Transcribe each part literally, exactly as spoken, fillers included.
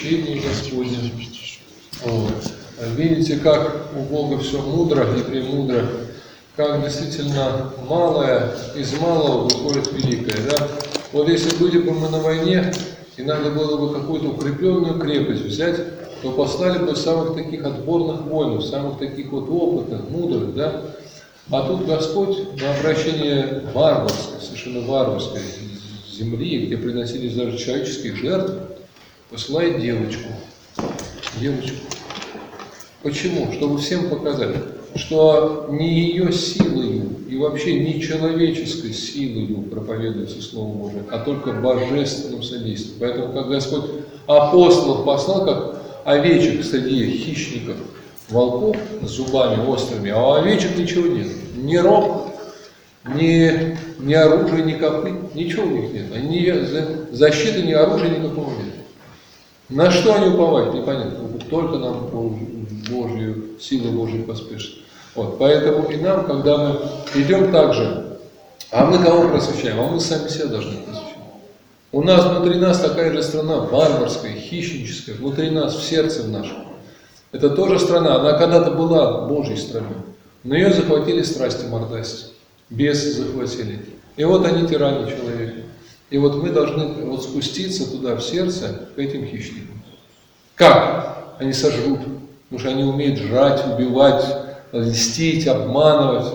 просвещение Господне. Вот. Видите, как у Бога все мудро и премудро, как действительно малое из малого выходит великое. Да? Вот если были бы мы на войне, и надо было бы какую-то укрепленную крепость взять, то послали бы самых таких отборных воинов, самых таких вот опытных, мудрых, да? А тут Господь на обращение варварской, совершенно варварской земли, где приносились даже человеческие жертвы, посылает девочку. Девочку. Почему? Чтобы всем показать, что не ее силою и вообще не человеческой силою проповедуется Слово Божие, а только божественным содействием. Поэтому, как Господь апостолов послал, как овечек среди хищников, волков с зубами острыми, а у овечек ничего нет. Ни рог, ни, ни оружия, ни копыт, ничего у них нет. Ни защиты, ни оружия никакого нет. На что они уповают, непонятно. Только нам Божью, силу Божью поспешит. Вот, поэтому и нам, когда мы идем так же, а мы кого просвещаем? А мы сами себя должны просвещать. У нас внутри нас такая же страна варварская, хищническая, внутри нас, в сердце нашем. Это тоже страна, она когда-то была Божьей страной, но ее захватили страсти мордасти, бесы захватили. И вот они тиране человека. И вот мы должны вот спуститься туда, в сердце, к этим хищникам. Как? Они сожрут, потому что они умеют жрать, убивать, льстить, обманывать,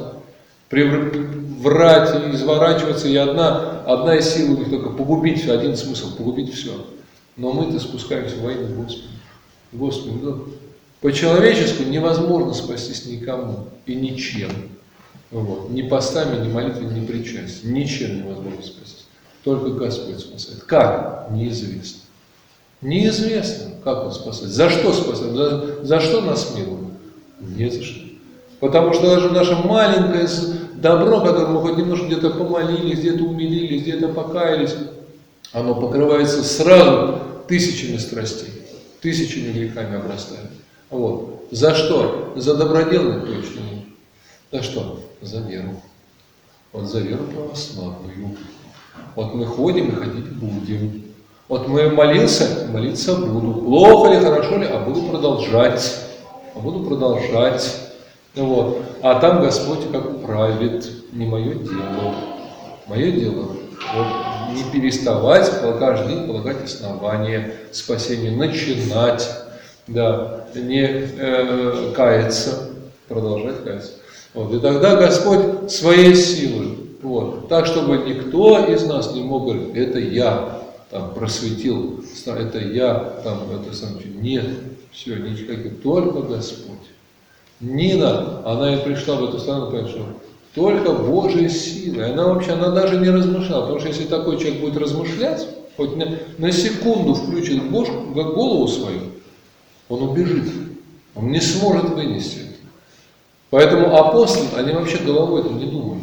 врать и изворачиваться. И одна, одна из сил у них только погубить все, один смысл, погубить все. Но мы-то спускаемся во имя Господа. Господи, ну, по-человечески невозможно спастись никому и ничем. Вот. Ни постами, ни молитвой, ни причастием. Ничем невозможно спастись. Только Господь спасает. Как? Неизвестно. Неизвестно, как Он спасает. За что спасает? За, за что нас милует? Не за что. Потому что даже наше маленькое добро, которое мы хоть немножко где-то помолились, где-то умилились, где-то покаялись, оно покрывается сразу тысячами страстей, тысячами грехами обрастает. Вот. За что? За доброделы точно нет. За что? За веру. Вот за веру православную. Вот мы ходим и ходить будем. Вот мы молился, молиться буду. Плохо ли, хорошо ли, а буду продолжать. А буду продолжать. Вот. А там Господь как управит. Не мое дело. Мое дело вот, не переставать каждый день полагать основания спасения, начинать, да, не э, каяться, продолжать каяться. Вот. И тогда Господь своей силой, вот, так, чтобы никто из нас не мог говорить, это я там просветил, это я там, это сам, нет, все, никаких, только Господь. Нина, она и пришла в эту страну, понимаешь, что только Божья сила. И она вообще, она даже не размышляла, потому что если такой человек будет размышлять, хоть на, на секунду включит в голову свою, он убежит, он не сможет вынести это. Поэтому апостолы, они вообще головой это не думали.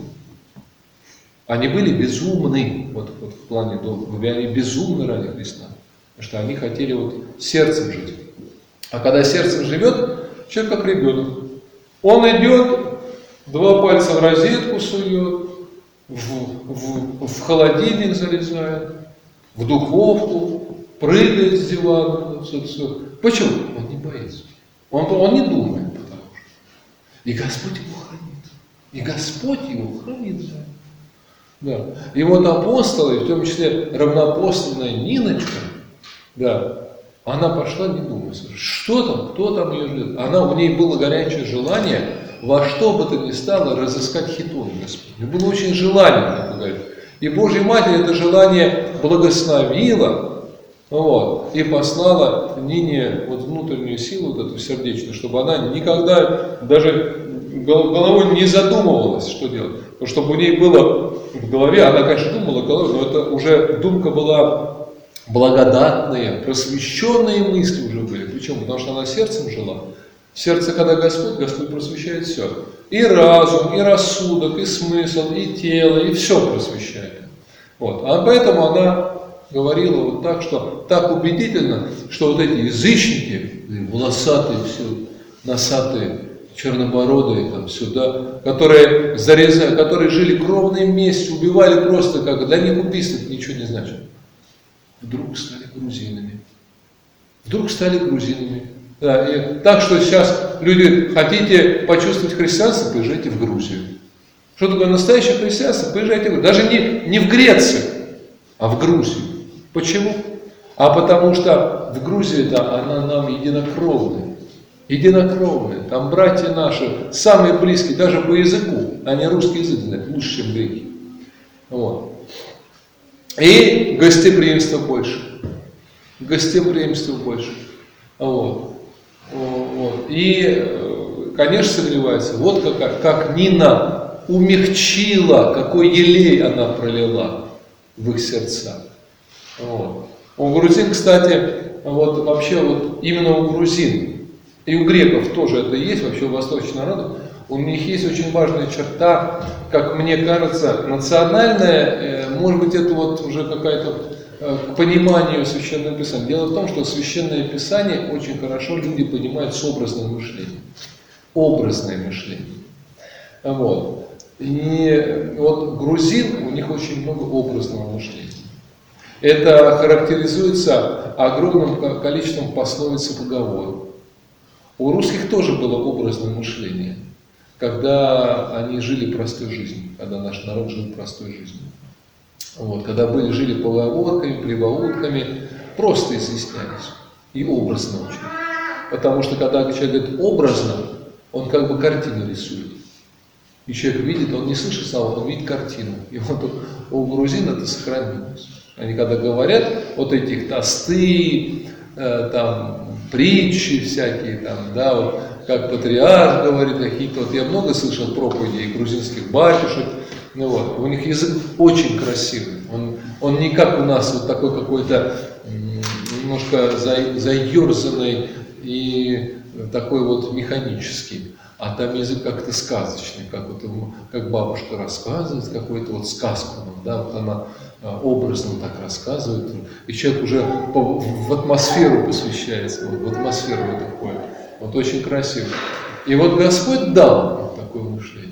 Они были безумны, вот, вот в плане долга, они безумны ради Христа, потому что они хотели вот сердцем жить. А когда сердцем живет, человек как ребенок. Он идет, два пальца в розетку сует, в, в, в холодильник залезает, в духовку, прыгает с дивана. Все, все. Почему? Он не боится. Он, он не думает, потому что. И Господь его хранит. И Господь его хранит. Да. И вот апостолы, в том числе равноапостольная Ниночка, да, она пошла не думая, что там, кто там ее ждет. Она, у ней было горячее желание во что бы то ни стало разыскать хитон Господь. Было очень желание, как говорит. И Божья Матерь это желание благословила, вот, и послала Нине вот внутреннюю силу, вот эту сердечную, чтобы она никогда даже головой не задумывалась, что делать. Потому что у ней было в голове, она, конечно, думала головой, но это уже думка была благодатные, просвещенные мысли уже были. Почему? Потому что она сердцем жила. В сердце, когда Господь, Господь просвещает все. И разум, и рассудок, и смысл, и тело, и все просвещает. Вот. А поэтому она говорила вот так, что так убедительно, что вот эти язычники, волосатые, все, носатые, чернобородые, там, сюда, которые, зарезали, которые жили кровной местью, убивали просто как, для них убийство ничего не значит. Вдруг стали грузинами. вдруг стали грузинами. Да, и так что сейчас люди, хотите почувствовать христианство, поезжайте в Грузию. Что такое настоящее христианство? Поезжайте в Грузию. Даже не, не в Грецию, а в Грузию. Почему? А потому что в Грузии да, она нам единокровная. Единокровная. Там братья наши, самые близкие, даже по языку. Они русский язык знают лучше, чем греки. Вот. И гостеприимства больше. Гостеприимства больше. Вот. Вот. И, конечно, согревается. Вот как, как Нина умягчила, какой елей она пролила в их сердца. Вот. У грузин, кстати, вот вообще вот именно у грузин, и у греков тоже это есть, вообще у восточных народов, у них есть очень важная черта, как мне кажется, национальная, может быть, это вот уже какая-то к пониманию Священного Писания. Дело в том, что Священное Писание очень хорошо люди понимают с образным мышлением. Образное мышление. Вот. И вот грузин, у них очень много образного мышления. Это характеризуется огромным количеством пословиц и поговорок. У русских тоже было образное мышление, когда они жили простой жизнью, когда наш народ жил простой жизнью. Вот, когда были, жили поговорками, прибаутками, просто изъяснялись и образно очень. Потому что когда человек говорит образно, он как бы картину рисует. И человек видит, он не слышит слова, он видит картину. И вот у грузин это сохранилось. Они когда говорят вот этих тосты, э, там, притчи всякие, там, да, вот, как патриарх говорит, какие-то, вот я много слышал проповедей грузинских батюшек, ну вот, у них язык очень красивый, он, он не как у нас вот такой какой-то немножко заерзанный и такой вот механический, а там язык как-то сказочный, как, вот, как бабушка рассказывает какую-то вот сказку, да, вот она образно так рассказывает, и человек уже по, в атмосферу посвящается, вот, в атмосферу в это входит. Вот очень красиво. И вот Господь дал нам такое мышление.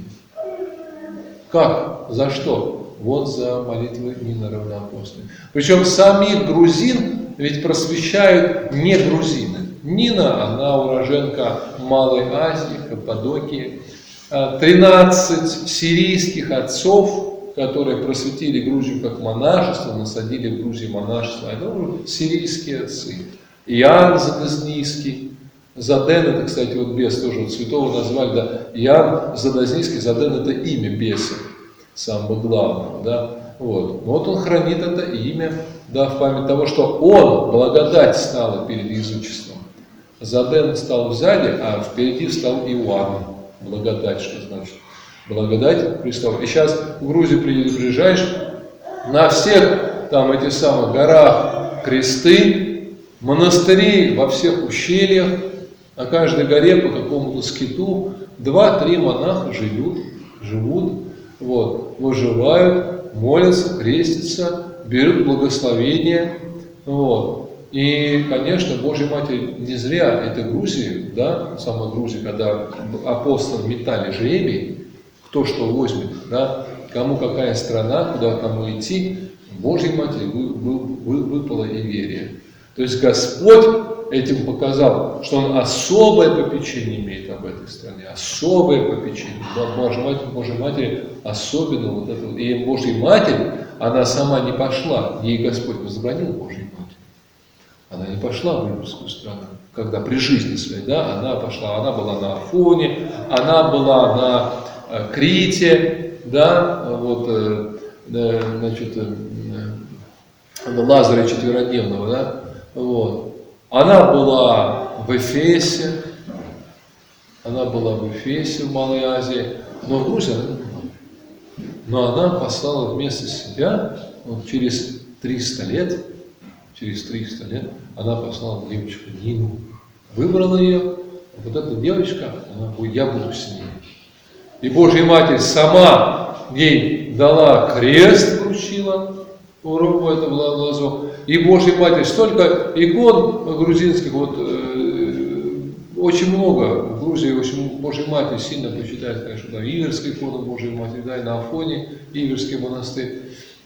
Как? За что? Вот за молитвы Нины Равноапостольной. Причем самих грузин ведь просвещают не грузины. Нина, она уроженка Малой Азии, Каппадокии. тринадцать сирийских отцов, которые просветили Грузию как монашество, насадили в Грузии монашество, это уже сирийские отцы. Иоанн Задознийский. Заден, это, кстати, вот бес тоже, вот святого назвали, да, Иоанн Задознийский, Заден это имя беса, самого главного, да, вот. Вот он хранит это имя, да, в память того, что он, благодать стала перед язычеством. Заден стал сзади, а впереди встал Иоанн, благодать, что значит? Благодать Христова. И сейчас в Грузию приезжаешь, на всех там этих самых горах кресты, монастыри во всех ущельях, на каждой горе по какому-то скиту два-три монаха живут, живут, вот, выживают, молятся, крестятся, берут благословение. Вот. И, конечно, Божья Матерь не зря, это Грузия, да, сама Грузия, когда апостолы метали жребий, кто что возьмет, да, кому какая страна, куда кому идти, Божьей Матери вы, вы, вы, выпало и верие. То есть Господь этим показал, что Он особое попечение имеет об этой стране, особое попечение. Божьей Матери, Божьей Матери особенно вот это. И Божья Матерь, она сама не пошла, ей Господь возбранил Божьей Матери. Она не пошла в Римскую страну, когда при жизни своей, да, она пошла, она была на Афоне, она была на Крите, да, вот, значит, Лазаря четверодневного, да, вот. Она была в Эфесе, она была в Эфесе, в Малой Азии, но в Грузии она не была. Но она послала вместо себя, вот, через триста лет, через триста лет, она послала девочку Нину, выбрала ее, вот эта девочка, она будет, я буду с ней. И Божья Матерь сама ей дала крест, вручила в руку этого лозу. И Божья Матерь, столько икон грузинских, вот, э, очень много, в Грузии очень Божьей Матери сильно почитают, конечно, да, Иверская икона Божьей Матери, да, и на Афоне Иверский монастырь.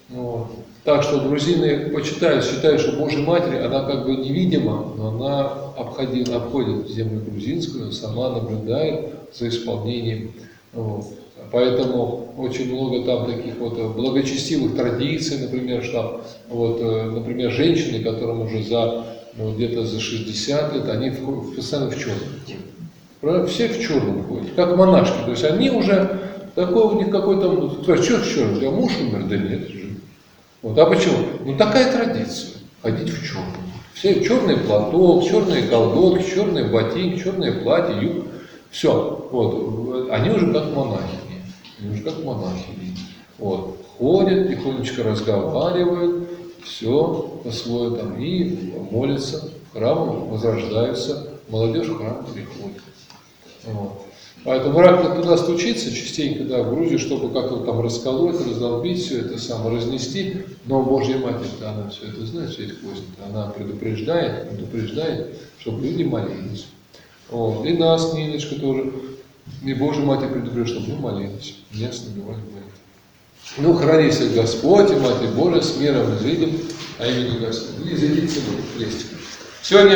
Вот. Так что грузины почитают, считают, что Божья Матерь, она как бы невидима, но она обходит, обходит землю грузинскую, сама наблюдает за исполнением. Вот. Поэтому очень много там таких вот благочестивых традиций, например, что вот, например, женщины, которым уже за ну, где-то за шестьдесят лет, они в, постоянно в черном ходят. Все в черном ходят, как монашки. То есть они уже, такой у них какой-то, что в черном? У тебя муж умер? Да нет, жив. Вот. А почему? Ну такая традиция, ходить в черном. Все черный платок, черные колготки, черные ботинки, черные платья, юбка. Все. Вот. Они уже как монахини. Они уже как монахини. Вот. Ходят, тихонечко разговаривают, все по-своему там, и молятся, в храм возрождаются, молодежь в храм приходит. Вот. Поэтому рак туда стучится частенько, да, в Грузию, чтобы как-то там расколоть, раздолбить, все это самое разнести. Но Божья Матерь, она все это знает, все эти козни, она предупреждает, предупреждает, чтобы люди молились. Вот. И нас, Ниночка, тоже, и Божья Матерь предупреждает, чтобы мы молились, не ослабевали молитвы. Ну, храни всех Господь и Матерь Божия, с миром изыдем, а имени Господа. И изыдите целую крестик. Сегодня